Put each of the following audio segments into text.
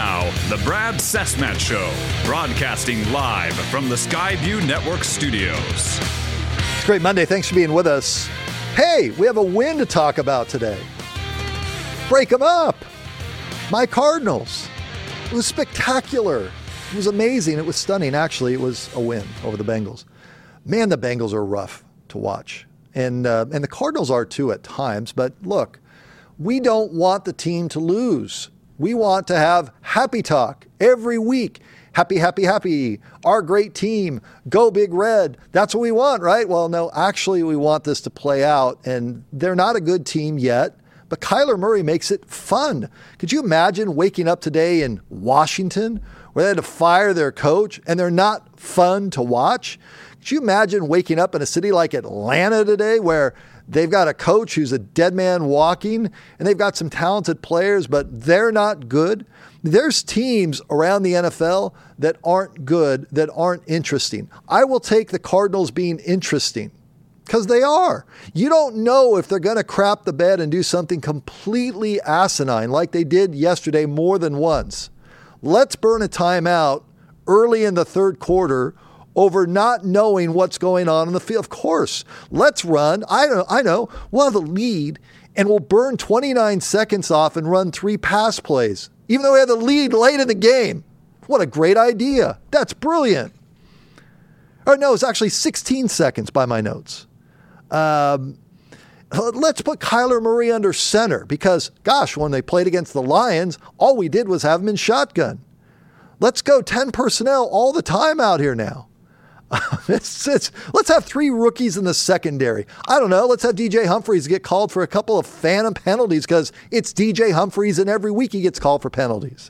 now, the Brad Cessmat Show, broadcasting live from the Skyview Network studios. It's a great Monday. Thanks for being with us. Hey, we have a win to talk about today. Break them up. My Cardinals. It was spectacular. It was amazing. It was stunning. Actually, it was a win over the Bengals. Man, the Bengals are rough to watch. And the Cardinals are too at times. But look, we don't want the team to lose. We want to have happy talk every week. Happy, happy, happy. Our great team. Go Big Red. That's what we want, right? Well, no, actually, we want this to play out. And they're not a good team yet. But Kyler Murray makes it fun. Could you imagine waking up today in Washington where they had to fire their coach and they're not fun to watch? Could you imagine waking up in a city like Atlanta today where they've got a coach who's a dead man walking and they've got some talented players, but they're not good? There's teams around the NFL that aren't good, that aren't interesting. I will take the Cardinals being interesting because they are. You don't know if they're going to crap the bed and do something completely asinine like they did yesterday more than once. Let's burn a timeout early in the third quarter over not knowing what's going on in the field. Of course, let's run. I know. We'll have the lead and we'll burn 29 seconds off and run 3 pass plays, even though we have the lead late in the game. What a great idea. That's brilliant. Or no, it's actually 16 seconds by my notes. Let's put Kyler Murray under center because, gosh, when they played against the Lions, all we did was have him in shotgun. Let's go 10 personnel all the time out here now. Let's have 3 rookies in the secondary. I don't know. Let's have DJ Humphries get called for a couple of phantom penalties because it's DJ Humphries and every week he gets called for penalties.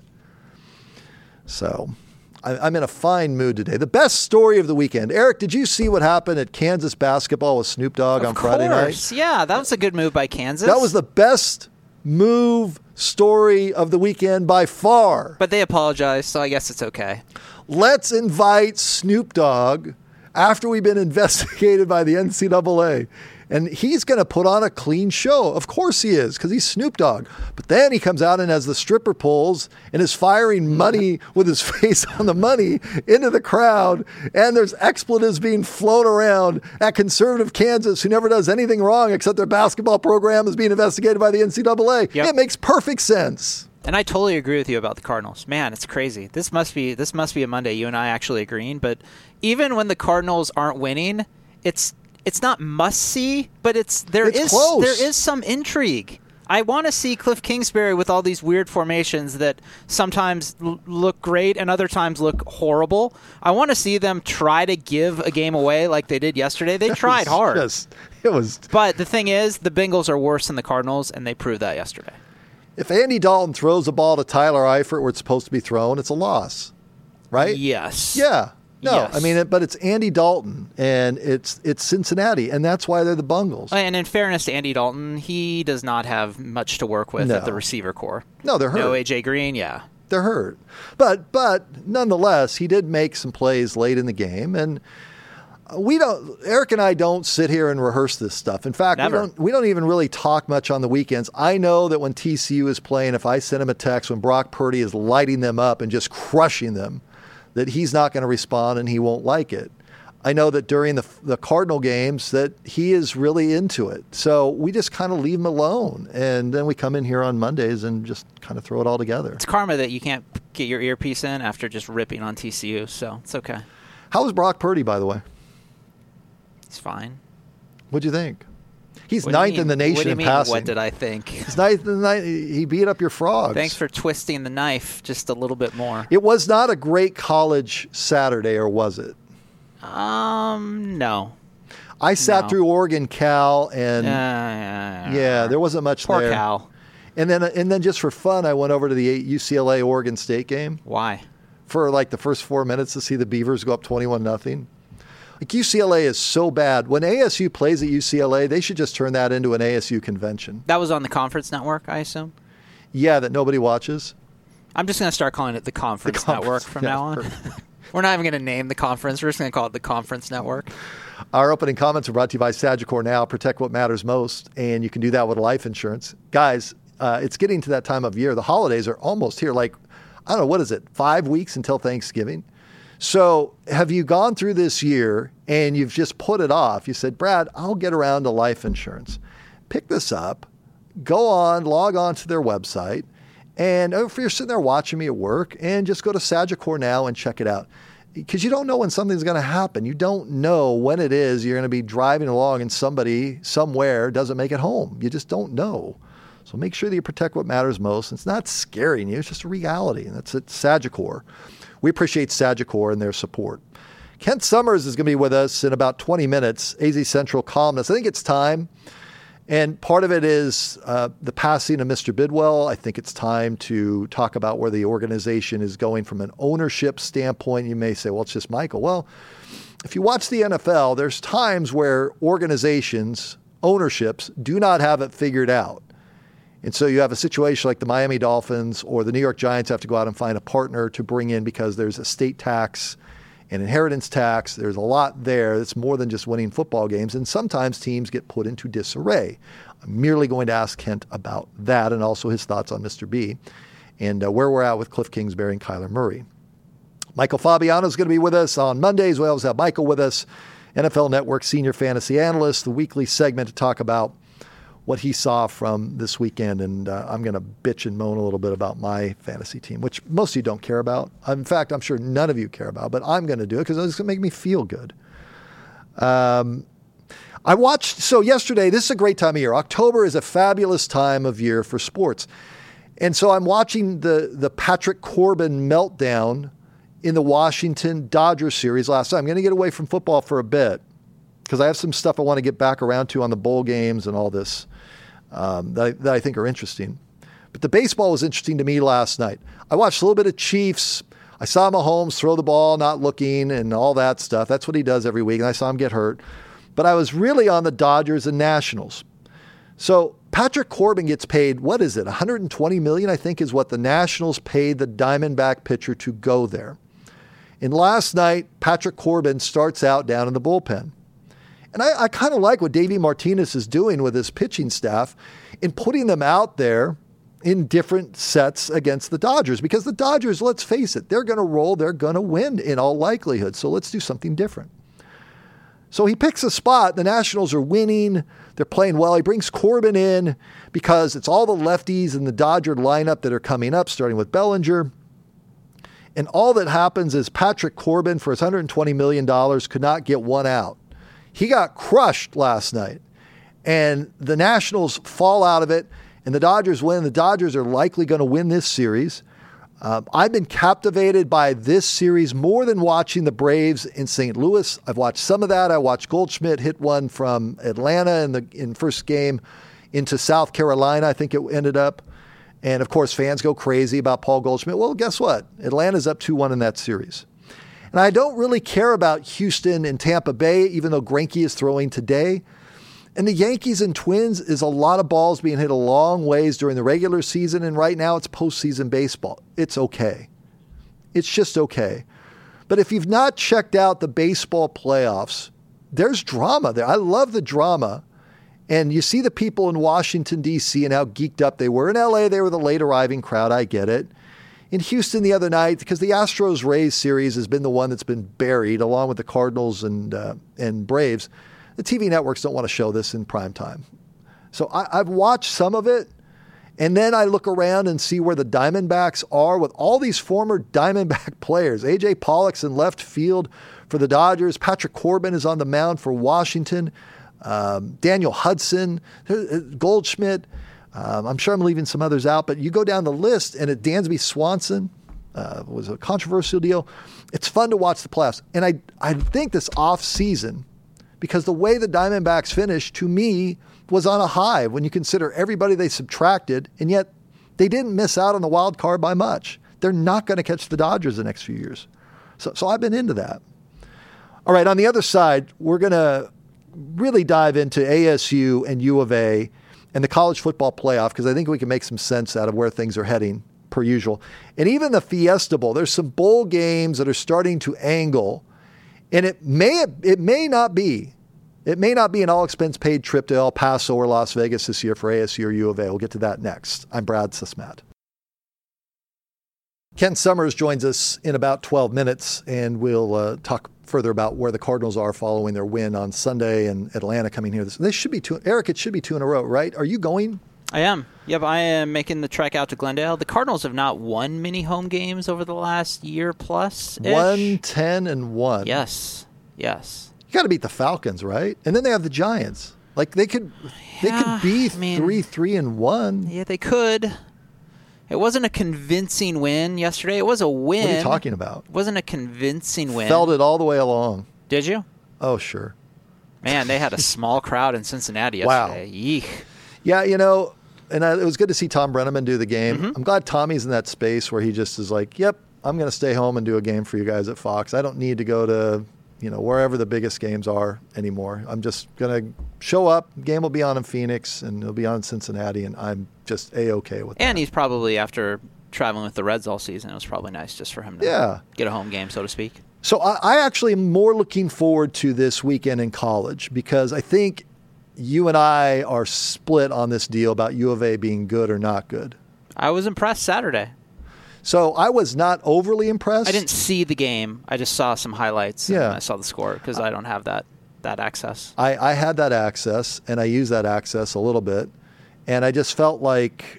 So I'm in a fine mood today. The best story of the weekend. Eric, did you see what happened at Kansas basketball with Snoop Dogg on Friday night? Yeah, that was a good move by Kansas. That was the best move story of the weekend by far. But they apologized, so I guess it's okay. Let's invite Snoop Dogg after we've been investigated by the NCAA. And he's going to put on a clean show. Of course he is, because he's Snoop Dogg. But then he comes out and has the stripper poles and is firing money with his face on the money into the crowd. And there's expletives being flown around at conservative Kansas, who never does anything wrong except their basketball program is being investigated by the NCAA. Yep. It makes perfect sense. And I totally agree with you about the Cardinals. Man, it's crazy. This must be a Monday, you and I actually agreeing. But even when the Cardinals aren't winning, it's not must-see, but there is some intrigue. I want to see Cliff Kingsbury with all these weird formations that sometimes look great and other times look horrible. I want to see them try to give a game away like they did yesterday. They tried hard. Yes, it was. But the thing is, the Bengals are worse than the Cardinals, and they proved that yesterday. If Andy Dalton throws the ball to Tyler Eifert where it's supposed to be thrown, it's a loss, right? Yes. Yeah. No, yes. I mean, but it's Andy Dalton, and it's Cincinnati, and that's why they're the Bungles. And in fairness to Andy Dalton, he does not have much to work with at the receiver core. No, they're hurt. No A.J. Green, yeah. They're hurt. But nonetheless, he did make some plays late in the game, and Eric and I don't sit here and rehearse this stuff. In fact, we don't even really talk much on the weekends. I know that when TCU is playing, if I send him a text when Brock Purdy is lighting them up and just crushing them, that he's not going to respond and he won't like it. I know that during the Cardinal games that he is really into it. So we just kind of leave him alone. And then we come in here on Mondays and just kind of throw it all together. It's karma that you can't get your earpiece in after just ripping on TCU. So it's okay. How was Brock Purdy, by the way? He's fine. What'd you think? He's ninth in the nation in passing. What did I think? He's ninth in the He beat up your Frogs. Thanks for twisting the knife just a little bit more. It was not a great college Saturday, or was it? No. I sat through Oregon Cal, and there wasn't much there. Poor Cal. And then just for fun, I went over to the UCLA Oregon State game. Why? For like the first 4 minutes to see the Beavers go up 21-0. Like UCLA is so bad. When ASU plays at UCLA, they should just turn that into an ASU convention. That was on the Conference Network, I assume? Yeah, that nobody watches. I'm just going to start calling it the Conference Network from now on. We're not even going to name the conference. We're just going to call it the Conference Network. Our opening comments are brought to you by Sagicor Now. Protect what matters most, and you can do that with life insurance. Guys, it's getting to that time of year. The holidays are almost here. Like, I don't know, what is it, 5 weeks until Thanksgiving? So have you gone through this year and you've just put it off? You said, Brad, I'll get around to life insurance. Pick this up, log on to their website, and if you're sitting there watching me at work, and just go to Sagicor now and check it out. Because you don't know when something's going to happen. You don't know when it is you're going to be driving along and somebody somewhere doesn't make it home. You just don't know. So make sure that you protect what matters most. It's not scaring you. It's just a reality. And that's at Sagicor. We appreciate Sagicor and their support. Kent Summers is going to be with us in about 20 minutes, AZ Central columnist. I think it's time. And part of it is the passing of Mr. Bidwell. I think it's time to talk about where the organization is going from an ownership standpoint. You may say, well, it's just Michael. Well, if you watch the NFL, there's times where organizations, ownerships, do not have it figured out. And so you have a situation like the Miami Dolphins or the New York Giants have to go out and find a partner to bring in because there's estate tax and inheritance tax. There's a lot there that's more than just winning football games. And sometimes teams get put into disarray. I'm merely going to ask Kent about that and also his thoughts on Mr. B and where we're at with Cliff Kingsbury and Kyler Murray. Michael Fabiano is going to be with us on Mondays. We always have Michael with us, NFL Network senior fantasy analyst, the weekly segment to talk about what he saw from this weekend. And I'm going to bitch and moan a little bit about my fantasy team, which most of you don't care about. In fact, I'm sure none of you care about, but I'm going to do it because it's going to make me feel good. So yesterday, this is a great time of year. October is a fabulous time of year for sports. And so I'm watching the Patrick Corbin meltdown in the Washington Dodgers series last night. I'm going to get away from football for a bit because I have some stuff I want to get back around to on the bowl games and all this that I think are interesting. But the baseball was interesting to me last night. I watched a little bit of Chiefs. I saw Mahomes throw the ball, not looking, and all that stuff. That's what he does every week, and I saw him get hurt. But I was really on the Dodgers and Nationals. So Patrick Corbin gets paid, what is it, $120 million, I think, is what the Nationals paid the Diamondback pitcher to go there. And last night, Patrick Corbin starts out down in the bullpen. And I kind of like what Davey Martinez is doing with his pitching staff in putting them out there in different sets against the Dodgers. Because the Dodgers, let's face it, they're going to roll, they're going to win in all likelihood. So let's do something different. So he picks a spot. The Nationals are winning. They're playing well. He brings Corbin in because it's all the lefties in the Dodger lineup that are coming up, starting with Bellinger. And all that happens is Patrick Corbin, for his $120 million, could not get one out. He got crushed last night. And the Nationals fall out of it, and the Dodgers win. The Dodgers are likely going to win this series. I've been captivated by this series more than watching the Braves in St. Louis. I've watched some of that. I watched Goldschmidt hit one from Atlanta in first game into South Carolina, I think it ended up. And, of course, fans go crazy about Paul Goldschmidt. Well, guess what? Atlanta's up 2-1 in that series. And I don't really care about Houston and Tampa Bay, even though Greinke is throwing today. And the Yankees and Twins is a lot of balls being hit a long ways during the regular season, and right now it's postseason baseball. It's okay. It's just okay. But if you've not checked out the baseball playoffs, there's drama there. I love the drama. And you see the people in Washington, D.C. and how geeked up they were. In L.A., they were the late arriving crowd. I get it. In Houston the other night, because the Astros-Rays series has been the one that's been buried, along with the Cardinals and Braves, the TV networks don't want to show this in prime time. So I've watched some of it, and then I look around and see where the Diamondbacks are with all these former Diamondback players. A.J. Pollock's in left field for the Dodgers. Patrick Corbin is on the mound for Washington. Daniel Hudson, Goldschmidt. I'm sure I'm leaving some others out, but you go down the list, and Dansby Swanson was a controversial deal. It's fun to watch the playoffs. And I think this offseason, because the way the Diamondbacks finished, to me, was on a high when you consider everybody they subtracted, and yet they didn't miss out on the wild card by much. They're not going to catch the Dodgers the next few years. So I've been into that. All right, on the other side, we're going to really dive into ASU and U of A and the college football playoff, because I think we can make some sense out of where things are heading per usual. And even the Fiesta Bowl, there's some bowl games that are starting to angle. And it may not be an all-expense-paid trip to El Paso or Las Vegas this year for ASU or U of A. We'll get to that next. I'm Brad Susmat. Ken Summers joins us in about 12 minutes, and we'll talk further about where the Cardinals are following their win on Sunday and Atlanta coming here. They should be two. Eric, it should be 2 in a row, right? Are you going? I am. Yep, I am making the trek out to Glendale. The Cardinals have not won many home games over the last year plus. 1-10-1. Yes. You got to beat the Falcons, right? And then they have the Giants. Like they could be 3-3-1. Yeah, they could. It wasn't a convincing win yesterday. It was a win. What are you talking about? It wasn't a convincing win. Felt it all the way along. Did you? Oh, sure. Man, they had a small crowd in Cincinnati yesterday. Wow. Yeek. Yeah, and it was good to see Tom Brenneman do the game. Mm-hmm. I'm glad Tommy's in that space where he just is like, yep, I'm going to stay home and do a game for you guys at Fox. I don't need to go to, wherever the biggest games are anymore. I'm just going to show up. Game will be on in Phoenix, and it'll be on in Cincinnati, and I'm just A-okay with that. And he's probably, after traveling with the Reds all season, it was probably nice just for him to get a home game, so to speak. So I actually am more looking forward to this weekend in college because I think you and I are split on this deal about U of A being good or not good. I was impressed Saturday. So I was not overly impressed. I didn't see the game. I just saw some highlights. And I saw the score because I don't have that access. I had that access, and I used that access a little bit. And I just felt like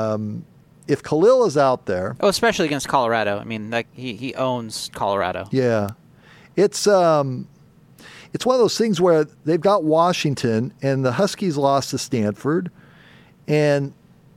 if Khalil is out there... Oh, especially against Colorado. I mean, he owns Colorado. Yeah. It's one of those things where they've got Washington, and the Huskies lost to Stanford, and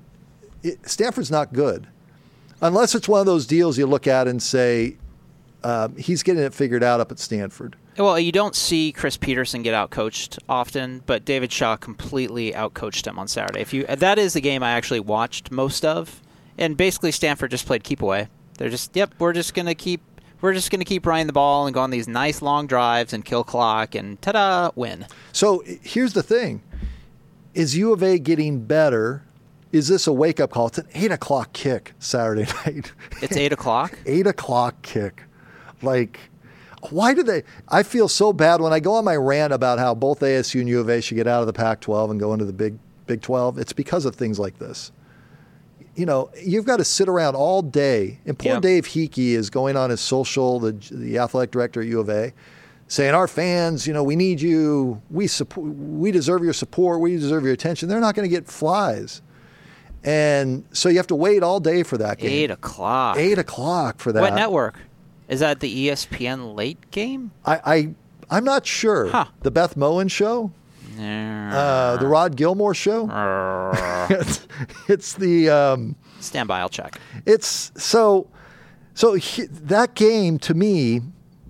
Stanford's not good. Unless it's one of those deals you look at and say, he's getting it figured out up at Stanford. Well, you don't see Chris Peterson get outcoached often, but David Shaw completely outcoached him on Saturday. That is the game I actually watched most of, and basically Stanford just played keep away. They're just, we're just gonna keep running the ball and go on these nice long drives and kill clock and ta-da, win. So here's the thing: is U of A getting better? Is this a wake-up call? It's an 8 o'clock kick Saturday night. It's 8 o'clock? 8 o'clock kick. Like, why do they... I feel so bad when I go on my rant about how both ASU and U of A should get out of the Pac-12 and go into the Big 12. It's because of things like this. You've got to sit around all day. And poor Dave Hickey is going on his social, the athletic director at U of A, saying, our fans, we need you. We deserve your support. We deserve your attention. They're not going to get flies. And so you have to wait all day for that game. 8 o'clock. 8 o'clock for that. What network? Is that the ESPN late game? I'm not sure. Huh. The Beth Moen show? The Rod Gilmore show? It's the... Stand by, I'll check. It's so that game to me,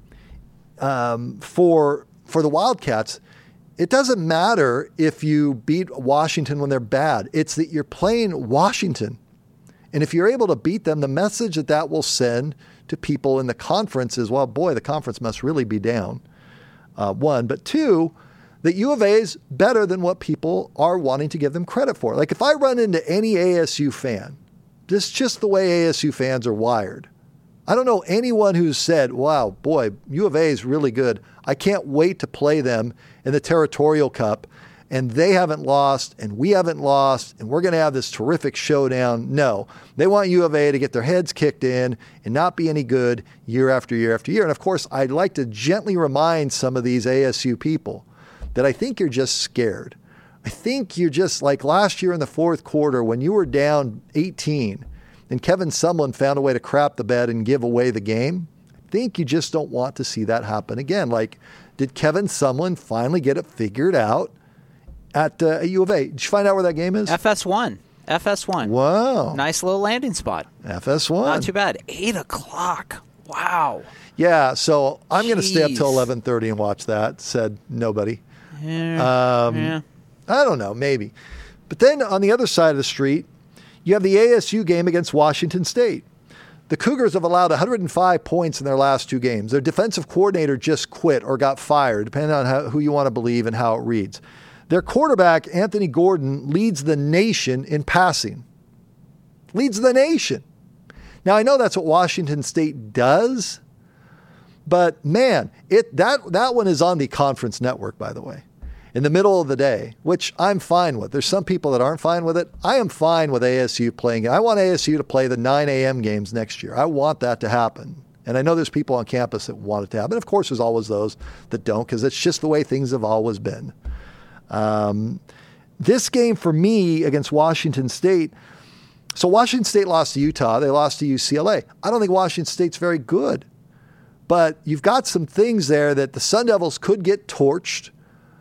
for the Wildcats, it doesn't matter if you beat Washington when they're bad. It's that you're playing Washington. And if you're able to beat them, the message that will send to people in the conference is, well, boy, the conference must really be down. One. But two, that U of A is better than what people are wanting to give them credit for. Like if I run into any ASU fan, this is just the way ASU fans are wired. I don't know anyone who's said, wow, boy, U of A is really good. I can't wait to play them in the Territorial Cup, and they haven't lost, and we haven't lost, and we're going to have this terrific showdown. No, they want U of A to get their heads kicked in and not be any good year after year after year. And of course, I'd like to gently remind some of these ASU people that I think you're just scared. I think you're just like last year in the fourth quarter when you were down 18 and Kevin Sumlin found a way to crap the bed and give away the game. I think you just don't want to see that happen again. Like, did Kevin Sumlin finally get it figured out at U of A? Did you find out where that game is? FS1. Wow. Nice little landing spot. FS1. Not too bad. 8 o'clock. Wow. Yeah, so I'm going to stay up till 11:30 and watch that, said nobody. Yeah. I don't know, maybe. But then on the other side of the street, you have the ASU game against Washington State. The Cougars have allowed 105 points in their last two games. Their defensive coordinator just quit or got fired, depending on who you want to believe and how it reads. Their quarterback, Anthony Gordon, leads the nation in passing. Leads the nation. Now, I know that's what Washington State does, but man, that one is on the conference network, by the way. in the middle of the day, which I'm fine with. There's some people that aren't fine with it. I am fine with ASU playing. I want ASU to play the 9 a.m. games next year. I want that to happen. And I know there's people on campus that want it to happen. Of course, there's always those that don't, because it's just the way things have always been. This game for me against Washington State, so Washington State lost to Utah. They lost to UCLA. I don't think Washington State's very good. But you've got some things there that the Sun Devils could get torched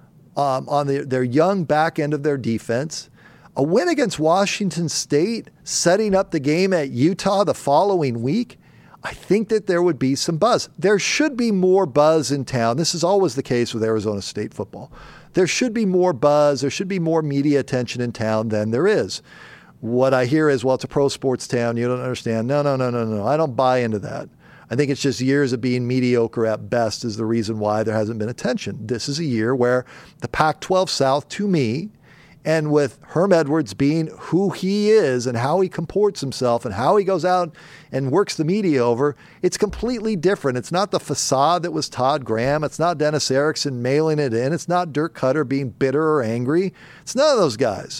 on their young back end of their defense. A win against Washington State, setting up the game at Utah the following week, I think that there would be some buzz. There should be more buzz in town. This is always the case with Arizona State football. There should be more buzz. There should be more media attention in town than there is. What I hear is, well, it's a pro sports town. You don't understand. No. I don't buy into that. I think it's just years of being mediocre at best is the reason why there hasn't been attention. This is a year where the Pac-12 South, to me, and with Herm Edwards being who he is and how he comports himself and how he goes out and works the media over, it's completely different. It's not the facade that was Todd Graham. It's not Dennis Erickson mailing it in. It's not Dirk Cutter being bitter or angry. It's none of those guys.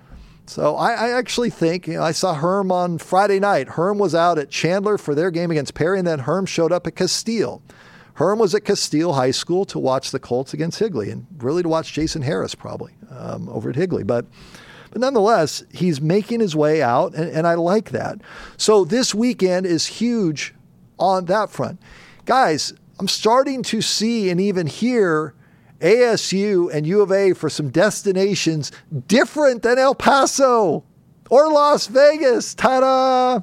So I actually think, I saw Herm on Friday night. Herm was out at Chandler for their game against Perry, and then Herm showed up at Castile. Herm was at Castile High School to watch the Colts against Higley, and really to watch Jason Harris probably over at Higley. But nonetheless, he's making his way out, and I like that. So this weekend is huge on that front. Guys, I'm starting to see and even hear ASU and U of A for some destinations different than El Paso or Las Vegas. Ta-da!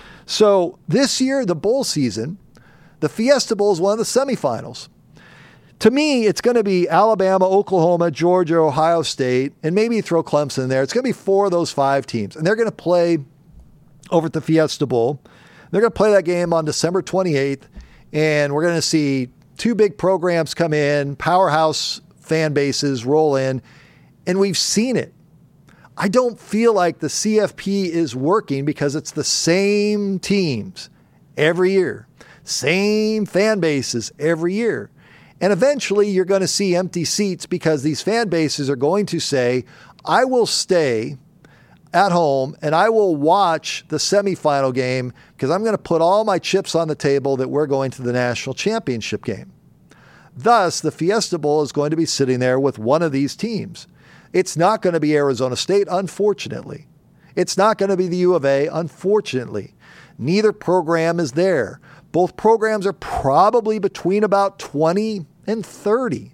So this year, the bowl season, the Fiesta Bowl is one of the semifinals. To me, it's going to be Alabama, Oklahoma, Georgia, Ohio State, and maybe throw Clemson in there. It's going to be 4 of those 5 teams. And they're going to play over at the Fiesta Bowl. They're going to play that game on December 28th. And we're going to see 2 big programs come in, powerhouse fan bases roll in, and we've seen it. I don't feel like the CFP is working because it's the same teams every year, same fan bases every year. And eventually you're going to see empty seats because these fan bases are going to say, I will stay at home and I will watch the semifinal game because I'm going to put all my chips on the table that we're going to the national championship game. Thus, the Fiesta Bowl is going to be sitting there with one of these teams. It's not going to be Arizona State, unfortunately. It's not going to be the U of A, unfortunately. Neither program is there. Both programs are probably between about 20 and 30,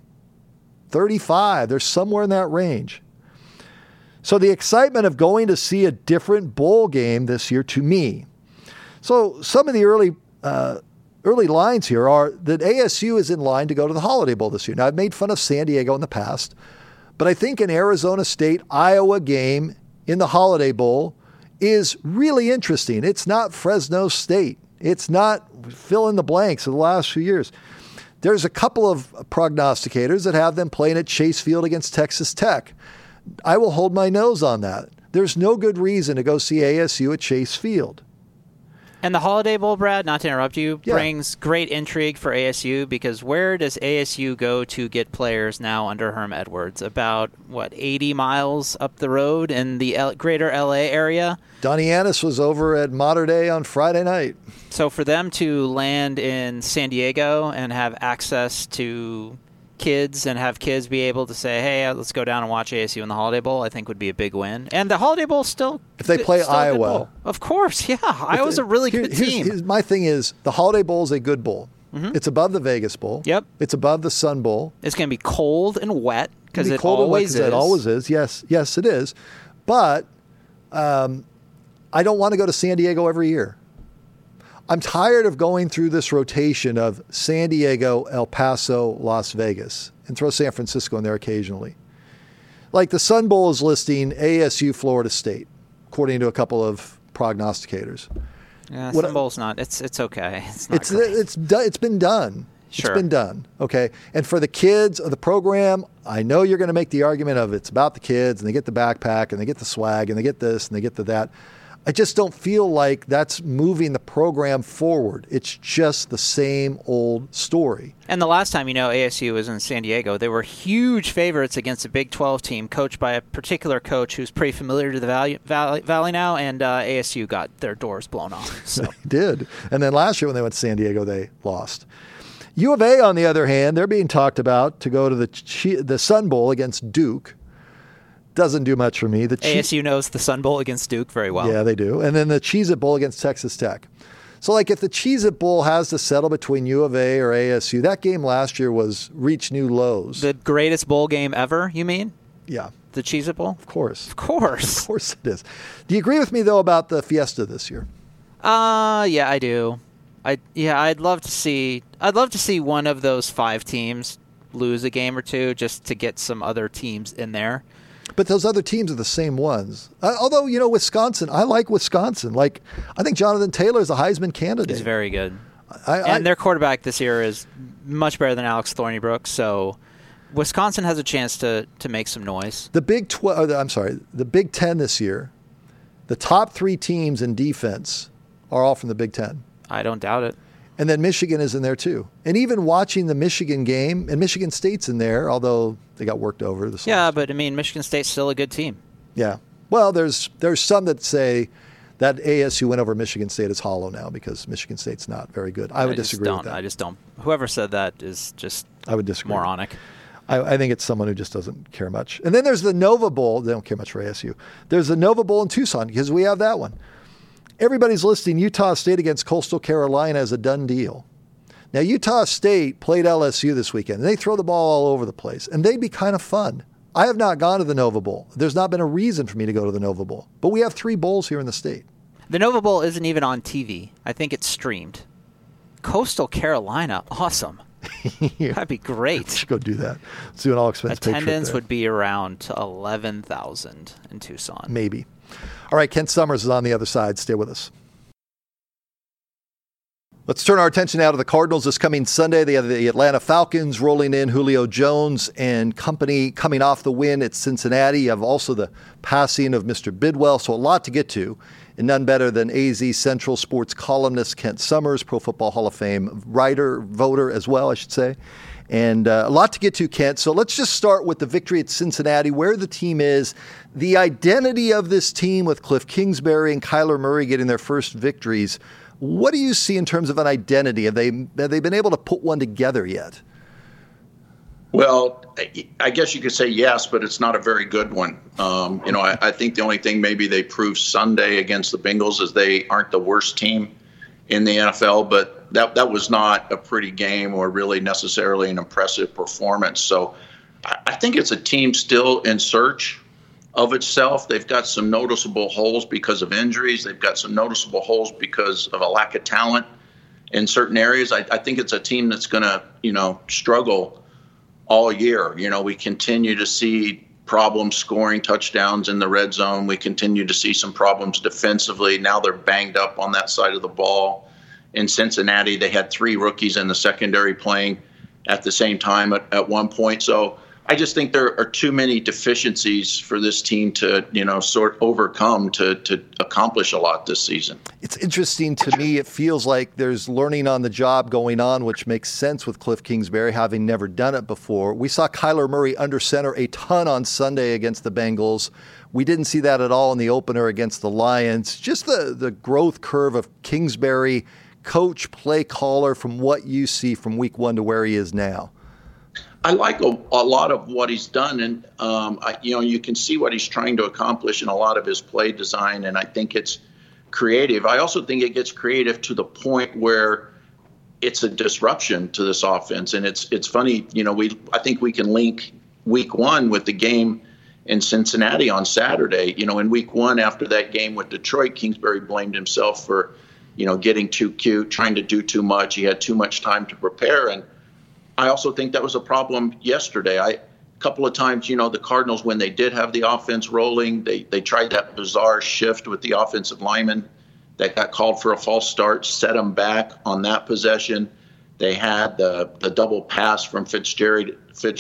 35. They're somewhere in that range. So the excitement of going to see a different bowl game this year to me. So some of the early lines here are that ASU is in line to go to the Holiday Bowl this year. Now, I've made fun of San Diego in the past, but I think an Arizona State-Iowa game in the Holiday Bowl is really interesting. It's not Fresno State. It's not fill in the blanks of the last few years. There's a couple of prognosticators that have them playing at Chase Field against Texas Tech. I will hold my nose on that. There's no good reason to go see ASU at Chase Field. And the Holiday Bowl, Brad, not to interrupt you, brings great intrigue for ASU because where does ASU go to get players now under Herm Edwards? About, 80 miles up the road in the greater L.A. area? Donnie Annis was over at Mater Dei on Friday night. So for them to land in San Diego and have access to kids and have kids be able to say, hey, let's go down and watch ASU in the Holiday Bowl, I think would be a big win. And the Holiday Bowl still... If they play Iowa... Of course, yeah. Iowa's a really good team. My thing is, the Holiday Bowl is a good bowl. Mm-hmm. It's above the Vegas Bowl. Yep. It's above the Sun Bowl. It's going to be cold and wet because it always is. It always is. Yes, it is. But I don't want to go to San Diego every year. I'm tired of going through this rotation of San Diego, El Paso, Las Vegas, and throw San Francisco in there occasionally. Like the Sun Bowl is listing ASU, Florida State, according to a couple of prognosticators. Yeah, Sun Bowl's not. It's okay. It's not it's been done. Sure. It's been done. Okay. And for the kids of the program, I know you're going to make the argument of it's about the kids and they get the backpack and they get the swag and they get this and they get that. I just don't feel like that's moving the program forward. It's just the same old story. And the last time, ASU was in San Diego, they were huge favorites against a Big 12 team coached by a particular coach who's pretty familiar to the Valley now, and ASU got their doors blown off. So. They did. And then last year when they went to San Diego, they lost. U of A, on the other hand, they're being talked about to go to the Sun Bowl against Duke. Doesn't do much for me. ASU knows the Sun Bowl against Duke very well. Yeah, they do. And then the Cheez-It Bowl against Texas Tech. So, if the Cheez-It Bowl has to settle between U of A or ASU, that game last year reached new lows. The greatest bowl game ever, you mean? Yeah. The Cheez-It Bowl? Of course. Of course. Of course it is. Do you agree with me, though, about the Fiesta this year? Yeah, I do. I'd love to see one of those 5 teams lose a game or two just to get some other teams in there. But those other teams are the same ones. Although, Wisconsin, I like Wisconsin. I think Jonathan Taylor is a Heisman candidate. He's very good. And their quarterback this year is much better than Alex Thornybrook. So Wisconsin has a chance to make some noise. The Big 10 this year, the top 3 teams in defense are all from the Big 10. I don't doubt it. And then Michigan is in there too. And even watching the Michigan game, and Michigan State's in there, although they got worked over. But Michigan State's still a good team. Yeah. Well, there's some that say that ASU went over Michigan State is hollow now because Michigan State's not very good. I would disagree with that. I just don't. Whoever said that is just I would disagree. Moronic. I think it's someone who just doesn't care much. And then there's the Nova Bowl. They don't care much for ASU. There's the Nova Bowl in Tucson because we have that one. Everybody's listing Utah State against Coastal Carolina as a done deal. Now, Utah State played LSU this weekend. And they throw the ball all over the place, and they'd be kind of fun. I have not gone to the Nova Bowl. There's not been a reason for me to go to the Nova Bowl. But we have 3 bowls here in the state. The Nova Bowl isn't even on TV. I think it's streamed. Coastal Carolina, awesome. Yeah. That'd be great. Let's go do that. Let's do an all-expense pay trip there. Attendance would be around 11,000 in Tucson. Maybe. All right, Kent Summers is on the other side. Stay with us. Let's turn our attention now to the Cardinals this coming Sunday. They have the Atlanta Falcons rolling in, Julio Jones and company coming off the win at Cincinnati. You have also the passing of Mr. Bidwell, so a lot to get to. And none better than AZ Central Sports columnist Kent Summers, Pro Football Hall of Fame voter as well, I should say. And a lot to get to, Kent. So let's just start with the victory at Cincinnati, where the team is, the identity of this team with Cliff Kingsbury and Kyler Murray getting their first victories. What do you see in terms of an identity? Have they been able to put one together yet? Well, I guess you could say yes, but it's not a very good one. I think the only thing maybe they proved Sunday against the Bengals is they aren't the worst team in the NFL, but that was not a pretty game or really necessarily an impressive performance. So I think it's a team still in search of itself. They've got some noticeable holes because of injuries. They've got some noticeable holes because of a lack of talent in certain areas. I think it's a team that's going to, struggle all year. We continue to see problems scoring touchdowns in the red zone. We continue to see some problems defensively. Now they're banged up on that side of the ball. In Cincinnati, they had 3 rookies in the secondary playing at the same time at one point. So I just think there are too many deficiencies for this team to, sort of overcome to accomplish a lot this season. It's interesting to me. It feels like there's learning on the job going on, which makes sense with Cliff Kingsbury having never done it before. We saw Kyler Murray under center a ton on Sunday against the Bengals. We didn't see that at all in the opener against the Lions. Just the growth curve of Kingsbury, coach, play caller, from what you see from week 1 to where he is now. I like a lot of what he's done, and you can see what he's trying to accomplish in a lot of his play design, and I think it's creative. I also think it gets creative to the point where it's a disruption to this offense, and it's funny. I think we can link week 1 with the game in Cincinnati on Saturday. In week 1 after that game with Detroit, Kingsbury blamed himself for getting too cute, trying to do too much. He had too much time to prepare, and I also think that was a problem yesterday. A couple of times, the Cardinals, when they did have the offense rolling, they tried that bizarre shift with the offensive lineman that got called for a false start, set them back on that possession. They had the double pass from Fitzgerald to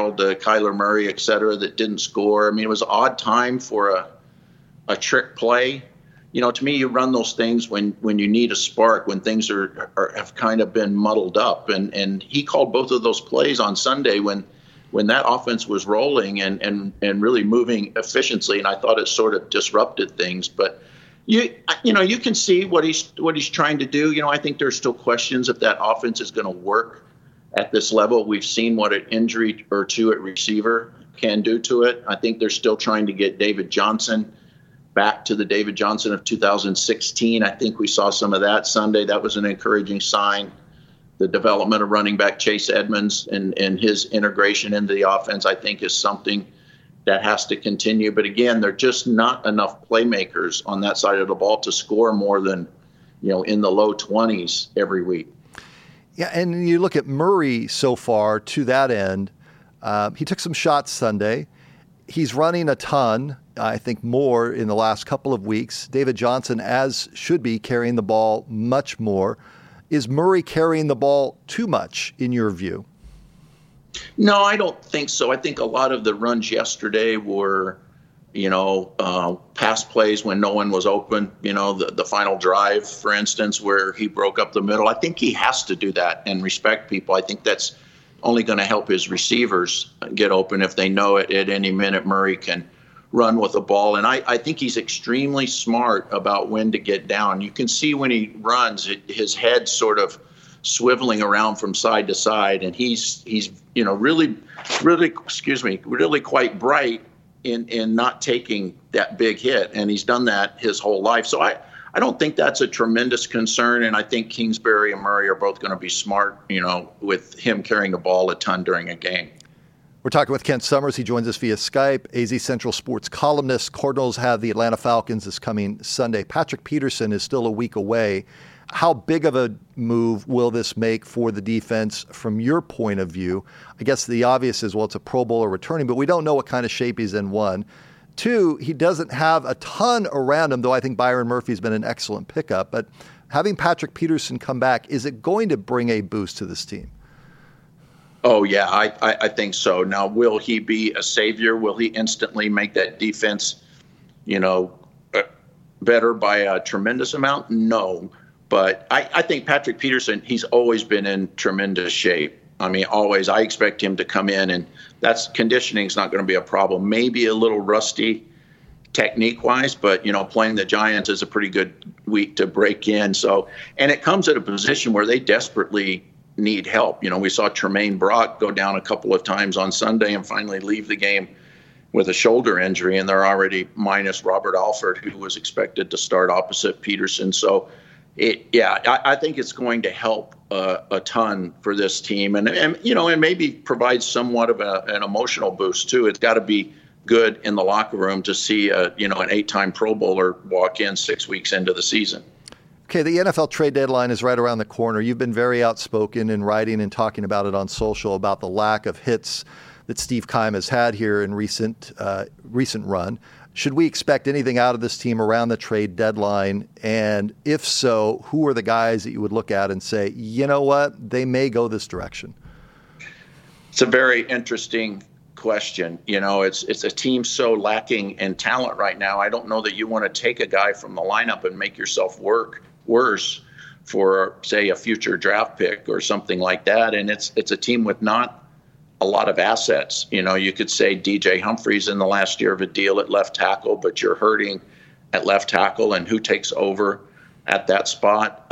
Kyler Murray, et cetera, that didn't score. I mean, it was an odd time for a trick play. to me, you run those things when you need a spark, when things have kind of been muddled up. And he called both of those plays on Sunday when that offense was rolling and really moving efficiently. And I thought it sort of disrupted things. But you can see what he's trying to do. I think there's still questions if that offense is going to work at this level. We've seen what an injury or two at receiver can do to it. I think they're still trying to get David Johnson back to the David Johnson of 2016. I think we saw some of that Sunday. That was an encouraging sign. The development of running back Chase Edmonds and his integration into the offense, I think, is something that has to continue. But again, there are just not enough playmakers on that side of the ball to score more than, in the low 20s every week. Yeah, and you look at Murray so far to that end. He took some shots Sunday. He's running a ton, I think more in the last couple of weeks. David Johnson, as should be, carrying the ball much more. Is Murray carrying the ball too much in your view? No, I don't think so. I think a lot of the runs yesterday were, pass plays when no one was open. The final drive, for instance, where he broke up the middle. I think he has to do that and respect people. I think that's only going to help his receivers get open if they know at any minute Murray can run with the ball. And I think he's extremely smart about when to get down. You can see when he runs, his head sort of swiveling around from side to side, and he's really quite bright in not taking that big hit, and he's done that his whole life. So I don't think that's a tremendous concern, and I think Kingsbury and Murray are both going to be smart, with him carrying the ball a ton during a game. We're talking with Kent Summers. He joins us via Skype, AZ Central Sports columnist. Cardinals have the Atlanta Falcons this coming Sunday. Patrick Peterson is still a week away. How big of a move will this make for the defense from your point of view? I guess the obvious is, well, it's a Pro Bowler returning, but we don't know what kind of shape he's in, one. Two, he doesn't have a ton around him, though I think Byron Murphy's been an excellent pickup. But having Patrick Peterson come back, is it going to bring a boost to this team? Oh, yeah, I think so. Now, will he be a savior? Will he instantly make that defense, better by a tremendous amount? No. But I think Patrick Peterson, he's always been in tremendous shape. I mean, always. I expect him to come in, and conditioning is not going to be a problem. Maybe a little rusty technique-wise, but, playing the Giants is a pretty good week to break in. So, and it comes at a position where they desperately need help. We saw Tremaine Brock go down a couple of times on Sunday and finally leave the game with a shoulder injury, and they're already minus Robert Alford, who was expected to start opposite Peterson. So, I think it's going to help a ton for this team, and maybe provide somewhat of an emotional boost too. It's got to be good in the locker room to see an 8-time Pro Bowler walk in 6 weeks into the season. Okay, the NFL trade deadline is right around the corner. You've been very outspoken in writing and talking about it on social about the lack of hits that Steve Keim has had here in recent run. Should we expect anything out of this team around the trade deadline? And if so, who are the guys that you would look at and say, you know what, they may go this direction? It's a very interesting question. It's a team so lacking in talent right now. I don't know that you want to take a guy from the lineup and make yourself work worse for, say, a future draft pick or something like that. And it's a team with not a lot of assets. You could say DJ Humphries in the last year of a deal at left tackle, but you're hurting at left tackle, and who takes over at that spot?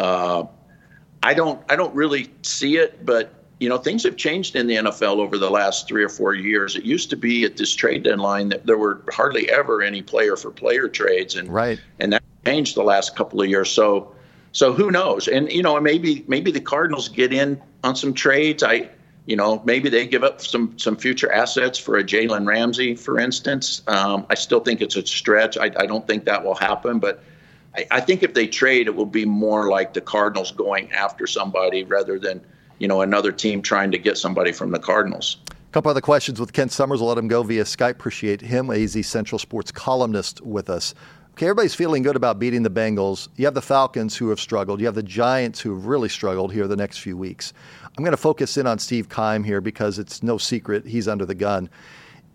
I don't really see it, but things have changed in the NFL over the last 3 or 4 years. It used to be at this trade deadline that there were hardly ever any player-for-player trades, and that changed the last couple of years. So who knows? And maybe the Cardinals get in on some trades. Maybe they give up some future assets for a Jalen Ramsey, for instance. I still think it's a stretch. I don't think that will happen, but I think if they trade, it will be more like the Cardinals going after somebody rather than another team trying to get somebody from the Cardinals. A couple other questions with Kent Summers. We'll let him go via Skype. Appreciate him, AZ Central Sports columnist with us. Okay, everybody's feeling good about beating the Bengals. You have the Falcons who have struggled. You have the Giants who have really struggled here the next few weeks. I'm going to focus in on Steve Keim here because it's no secret he's under the gun.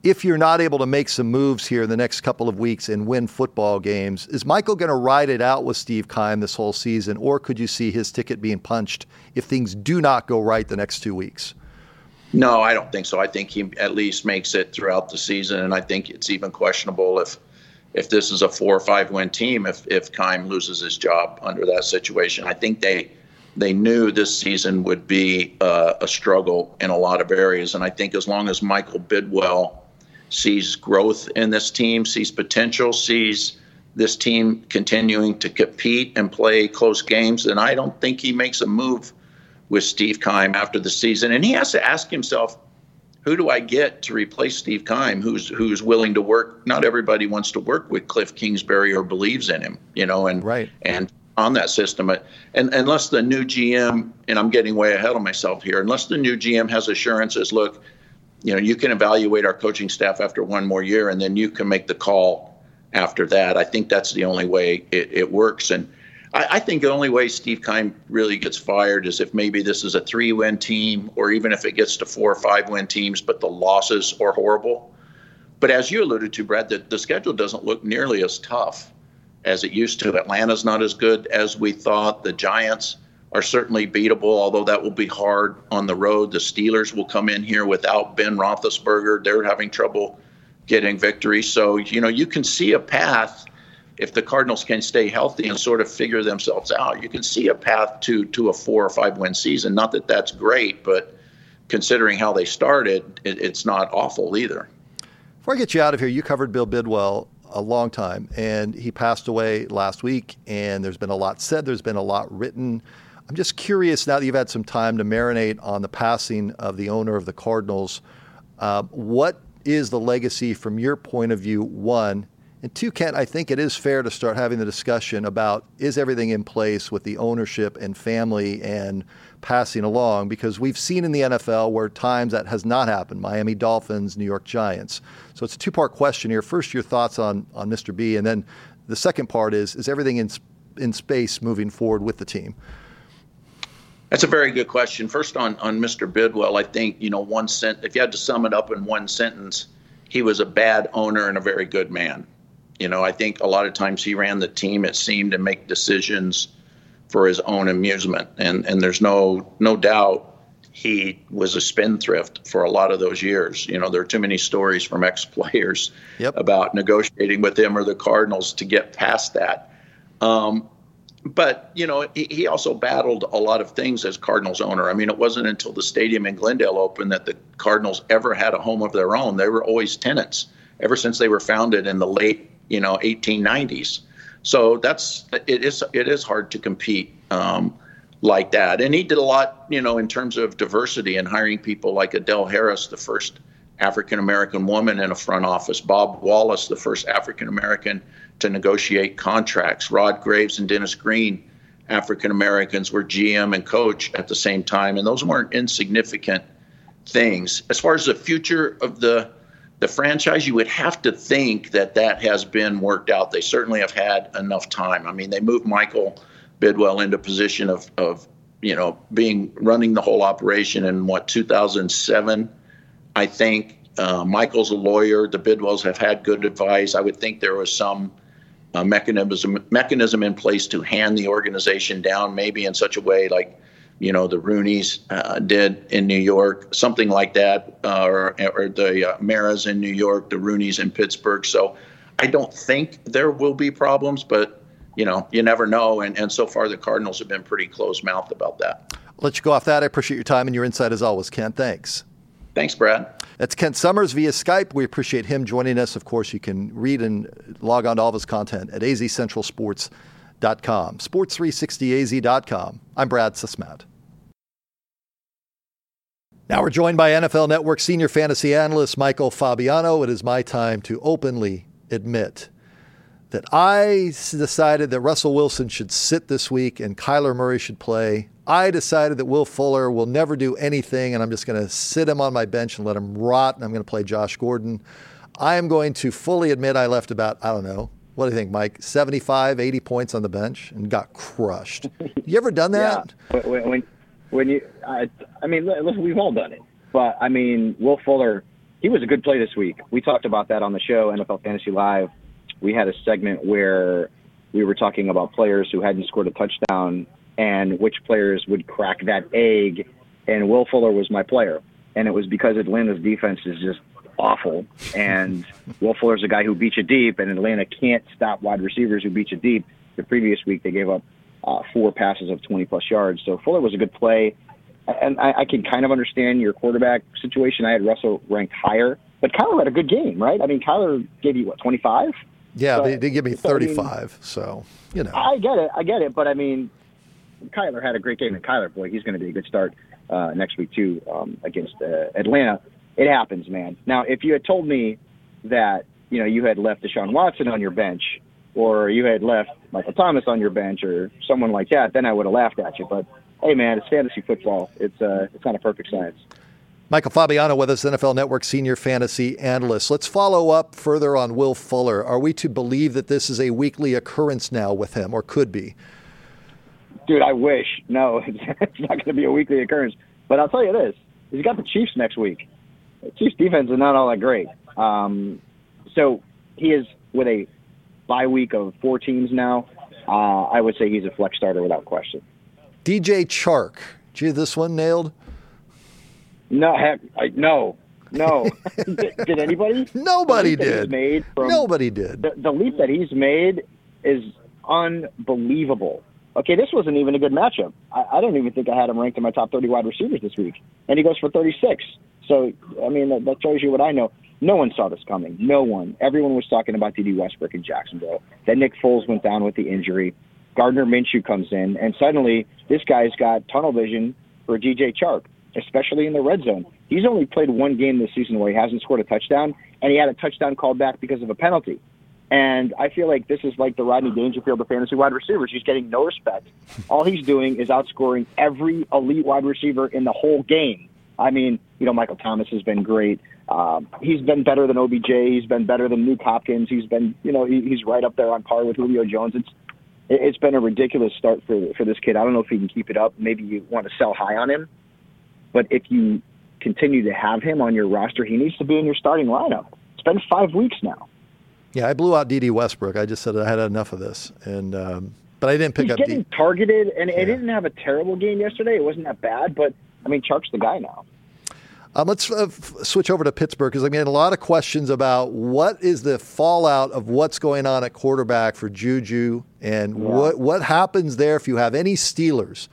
if you're not able to make some moves here in the next couple of weeks and win football games, is Michael going to ride it out with Steve Keim this whole season, or could you see his ticket being punched if things do not go right the next 2 weeks? No, I don't think so. I think he at least makes it throughout the season, and I think it's even questionable if this is a 4 or 5 win team if Keim loses his job under that situation. I think they knew this season would be a struggle in a lot of areas, and I think as long as Michael Bidwell sees growth in this team, sees potential, sees this team continuing to compete and play close games, then I don't think he makes a move with Steve Keim after the season. And he has to ask himself, who do I get to replace Steve Keim, who's willing to work? Not everybody wants to work with Cliff Kingsbury or believes in him, and right. And on that system. And unless the new GM, and I'm getting way ahead of myself here, unless the new GM has assurances, look, you can evaluate our coaching staff after one more year, and then you can make the call after that. I think that's the only way it works. And I think the only way Steve Keim really gets fired is if maybe this is a 3-win team, or even if it gets to 4 or 5 win teams, but the losses are horrible. But as you alluded to, Brad, the schedule doesn't look nearly as tough as it used to. Atlanta's not as good as we thought. The Giants are certainly beatable, although that will be hard on the road. The Steelers will come in here without Ben Roethlisberger. They're having trouble getting victories. So, you can see a path if the Cardinals can stay healthy and sort of figure themselves out. You can see a path to a 4 or 5 win season. Not that that's great, but considering how they started, it's not awful either. Before I get you out of here, you covered Bill Bidwell a long time, and he passed away last week, and there's been a lot said, there's been a lot written. I'm just curious, now that you've had some time to marinate on the passing of the owner of the Cardinals, what is the legacy from your point of view, one? And two, Kent, I think it is fair to start having the discussion about, is everything in place with the ownership and family and passing along? Because we've seen in the NFL where times that has not happened, Miami Dolphins, New York Giants. So it's a two-part question here. First, your thoughts on Mr. B, and then the second part is everything in space moving forward with the team? That's a very good question. First on Mr. Bidwell, I think, if you had to sum it up in one sentence, he was a bad owner and a very good man. I think a lot of times he ran the team, it seemed, to make decisions for his own amusement. And there's no doubt he was a spendthrift for a lot of those years. There are too many stories from ex-players about negotiating with him or the Cardinals to get past that. But, he also battled a lot of things as Cardinals owner. I mean, it wasn't until the stadium in Glendale opened that the Cardinals ever had a home of their own. They were always tenants ever since they were founded in the late, 1890s. So it is hard to compete like that. And he did a lot, in terms of diversity and hiring people like Adele Harris, the first African-American woman in a front office, Bob Wallace, the first African-American to negotiate contracts, Rod Graves and Dennis Green, African-Americans, were GM and coach at the same time. And those weren't insignificant things. As far as the future of the franchise, you would have to think that has been worked out. They certainly have had enough time. I mean, they moved Michael Bidwell into a position of running the whole operation in 2007. I think Michael's a lawyer. The Bidwells have had good advice. I would think there was some mechanism in place to hand the organization down, maybe in such a way like, the Rooneys did in New York, something like that, or the Maras in New York, the Rooneys in Pittsburgh. So I don't think there will be problems, but, you never know. And so far, the Cardinals have been pretty close-mouthed about that. I'll let you go off that. I appreciate your time and your insight as always, Kent. Thanks. Thanks, Brad. That's Kent Summers via Skype. We appreciate him joining us. Of course, you can read and log on to all of his content at azcentralsports.com, sports360az.com. I'm Brad Susmat. Now we're joined by NFL Network senior fantasy analyst Michael Fabiano. It is my time to openly admit that I decided that Russell Wilson should sit this week and Kyler Murray should play. I decided that Will Fuller will never do anything, and I'm just going to sit him on my bench and let him rot, and I'm going to play Josh Gordon. I am going to fully admit I left about, what do you think, Mike, 75, 80 points on the bench and got crushed. You ever done that? Yeah. When you, listen, we've all done it. But, Will Fuller, he was a good play this week. We talked about that on the show, NFL Fantasy Live. We had a segment where we were talking about players who hadn't scored a touchdown and which players would crack that egg, and Will Fuller was my player. And it was because Atlanta's defense is just awful, and Will Fuller's a guy who beat you deep, and Atlanta can't stop wide receivers who beat you deep. The previous week they gave up 4 passes of 20-plus yards. So Fuller was a good play. And I can kind of understand your quarterback situation. I had Russell ranked higher, but Kyler had a good game, right? I mean, Kyler gave you, 25? Yeah, they give me 35, so, you know. I get it, but I mean, Kyler had a great game, and Kyler, boy, he's going to be a good start next week, too, against Atlanta. It happens, man. Now, if you had told me that, you had left Deshaun Watson on your bench, or you had left Michael Thomas on your bench, or someone like that, then I would have laughed at you, but hey, man, it's fantasy football. It's not a perfect science. Michael Fabiano with us, NFL Network senior fantasy analyst. Let's follow up further on Will Fuller. Are we to believe that this is a weekly occurrence now with him, or could be? Dude, I wish. No, it's not going to be a weekly occurrence. But I'll tell you this. He's got the Chiefs next week. The Chiefs' defense is not all that great. So he is with a bye week of 4 teams now. I would say he's a flex starter without question. DJ Chark. Did you have this one nailed? No, no. Did anybody? Nobody did. Nobody did. The leap that he's made is unbelievable. Okay, this wasn't even a good matchup. I don't even think I had him ranked in my top 30 wide receivers this week. And he goes for 36. So, I mean, that shows you what I know. No one saw this coming. No one. Everyone was talking about D.D. Westbrook in Jacksonville. Then Nick Foles went down with the injury. Gardner Minshew comes in, and suddenly this guy's got tunnel vision for DJ Chark, especially in the red zone. He's only played 1 game this season where he hasn't scored a touchdown, and he had a touchdown called back because of a penalty. And I feel like this is like the Rodney Dangerfield of fantasy wide receivers. He's getting no respect. All he's doing is outscoring every elite wide receiver in the whole game. I mean, Michael Thomas has been great. He's been better than OBJ. He's been better than Luke Hopkins. He's been, he's right up there on par with Julio Jones. It's been a ridiculous start for this kid. I don't know if he can keep it up. Maybe you want to sell high on him. But if you continue to have him on your roster, he needs to be in your starting lineup. It's been 5 weeks now. Yeah, I blew out D.D. Westbrook. I just said I had enough of this. And but I didn't pick up. He's getting targeted, and it didn't have a terrible game yesterday. It wasn't that bad, but, I mean, Chark's the guy now. Let's switch over to Pittsburgh, because I mean, a lot of questions about what is the fallout of what's going on at quarterback for Juju, and what happens there if you have any Steelers.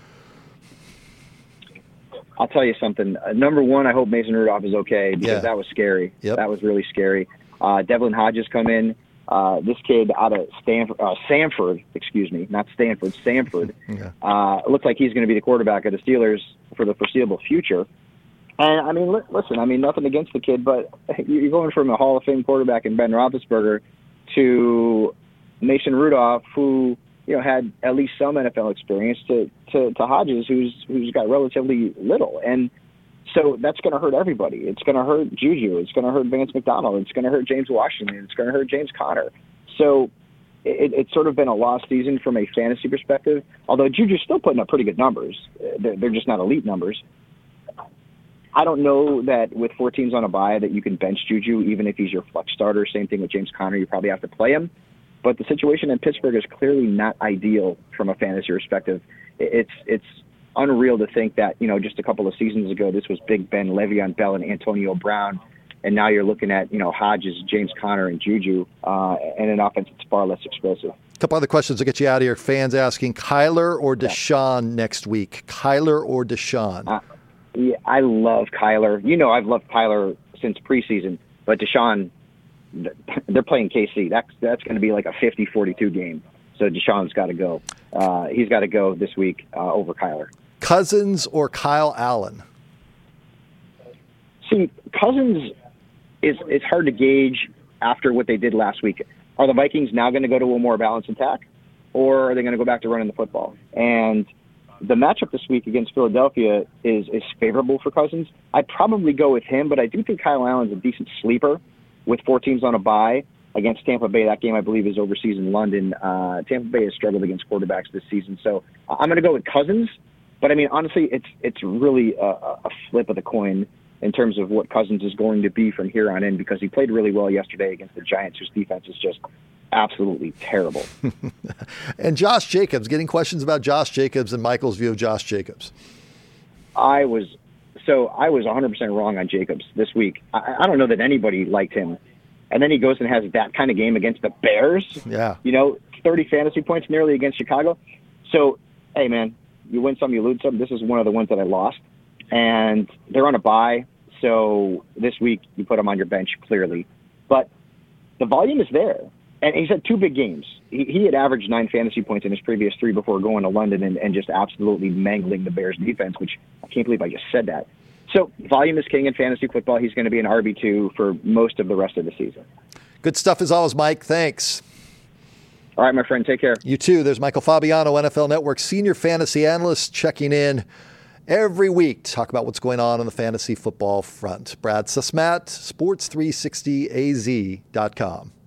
I'll tell you something. Number one, I hope Mason Rudolph is okay, because that was scary. Yep. That was really scary. Devlin Hodges come in. This kid out of Samford, not Stanford, Samford. Looks like he's going to be the quarterback of the Steelers for the foreseeable future. And, I mean, listen, nothing against the kid, but you're going from a Hall of Fame quarterback in Ben Roethlisberger to Mason Rudolph, who, had at least some NFL experience, to Hodges, who's got relatively little. And so that's going to hurt everybody. It's going to hurt Juju. It's going to hurt Vance McDonald. It's going to hurt James Washington. It's going to hurt James Conner. So it's sort of been a lost season from a fantasy perspective, although Juju's still putting up pretty good numbers. They're just not elite numbers. I don't know that with 4 teams on a bye that you can bench Juju, even if he's your flex starter. Same thing with James Conner. You probably have to play him. But the situation in Pittsburgh is clearly not ideal from a fantasy perspective. It's unreal to think that, just a couple of seasons ago, this was Big Ben, Le'Veon Bell, and Antonio Brown. And now you're looking at, Hodges, James Conner, and Juju, and an offense that's far less explosive. A couple other questions to get you out of here. Fans asking, Kyler or Deshaun next week? Kyler or Deshaun? Yeah, I love Kyler. I've loved Kyler since preseason, but Deshaun, they're playing KC. That's going to be like a 50-42 game. So Deshaun's got to go. He's got to go this week over Kyler. Cousins or Kyle Allen? See, Cousins is hard to gauge after what they did last week. Are the Vikings now going to go to a more balanced attack, or are they going to go back to running the football? And the matchup this week against Philadelphia is favorable for Cousins. I'd probably go with him, but I do think Kyle Allen's a decent sleeper with 4 teams on a bye against Tampa Bay. That game, I believe, is overseas in London. Tampa Bay has struggled against quarterbacks this season. So I'm going to go with Cousins. But, I mean, honestly, it's really a flip of the coin. in terms of what Cousins is going to be from here on in, because he played really well yesterday against the Giants, whose defense is just absolutely terrible. And Josh Jacobs, getting questions about Josh Jacobs and Michael's view of Josh Jacobs. I was 100% wrong on Jacobs this week. I don't know that anybody liked him. And then he goes and has that kind of game against the Bears. Yeah. 30 fantasy points nearly against Chicago. So, hey, man, you win some, you lose some. This is one of the ones that I lost. And they're on a bye. So this week you put him on your bench, clearly. But the volume is there. And he's had 2 big games. He had averaged 9 fantasy points in his previous 3 before going to London and just absolutely mangling the Bears defense, which I can't believe I just said that. So volume is king in fantasy football. He's going to be an RB2 for most of the rest of the season. Good stuff as always, Mike. Thanks. All right, my friend. Take care. You too. There's Michael Fabiano, NFL Network senior fantasy analyst, checking in every week to talk about what's going on the fantasy football front. Brad Susmat, Sports360AZ.com.